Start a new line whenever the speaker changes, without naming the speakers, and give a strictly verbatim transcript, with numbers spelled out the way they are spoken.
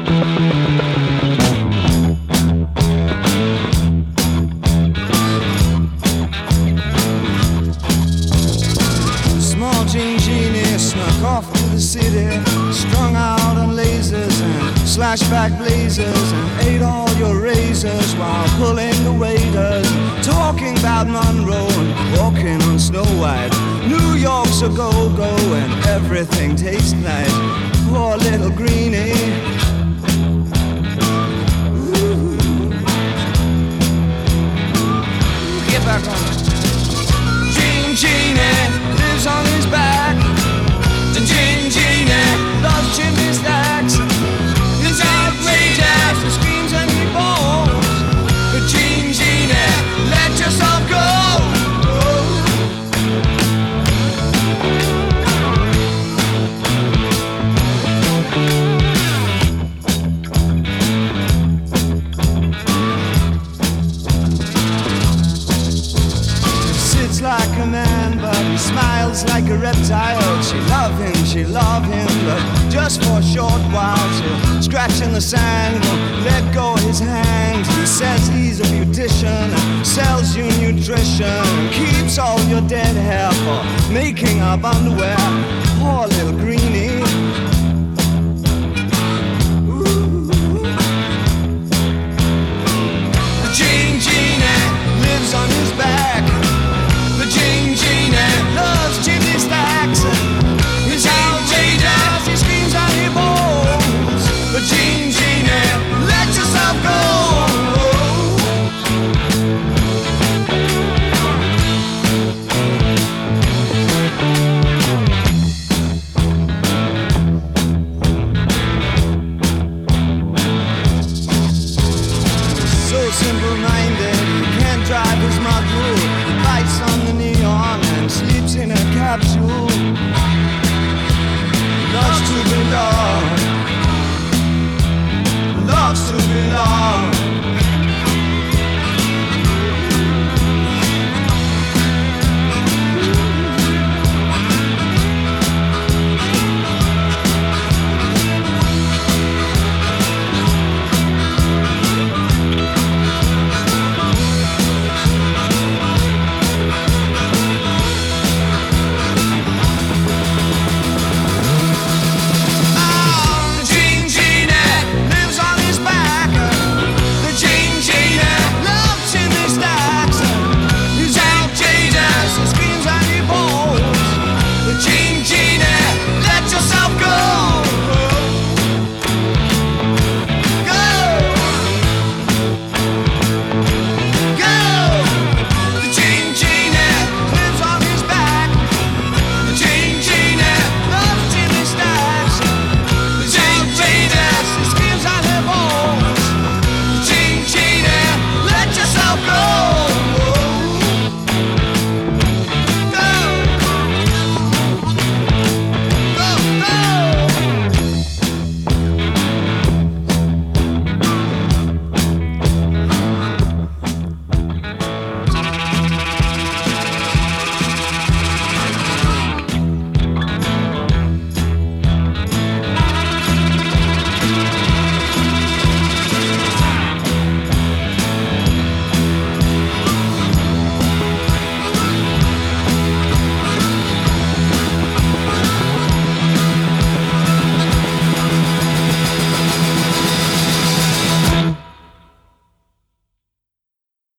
Small Jean Genie snuck off to the city, strung out on lasers and slashback blazers, and ate all your razors while pulling the waiters, talking about Monroe and walking on Snow White. New York's a go-go and everything tastes nice. Poor little greenie. Ooh. Get back on it. Jean Genie lives on his back. The Jean Genie loves chimney stacks. It's outrageous, he screams and he falls. The Jean Genie, let yourself go. Like a man, but he smiles like a reptile. She love him, she love him, but just for a short while. She'll scratch in the sand, won't let go of his hand. He says he's a beautician, sells you nutrition, keeps all your dead hair for making up underwear. Poor little greenie.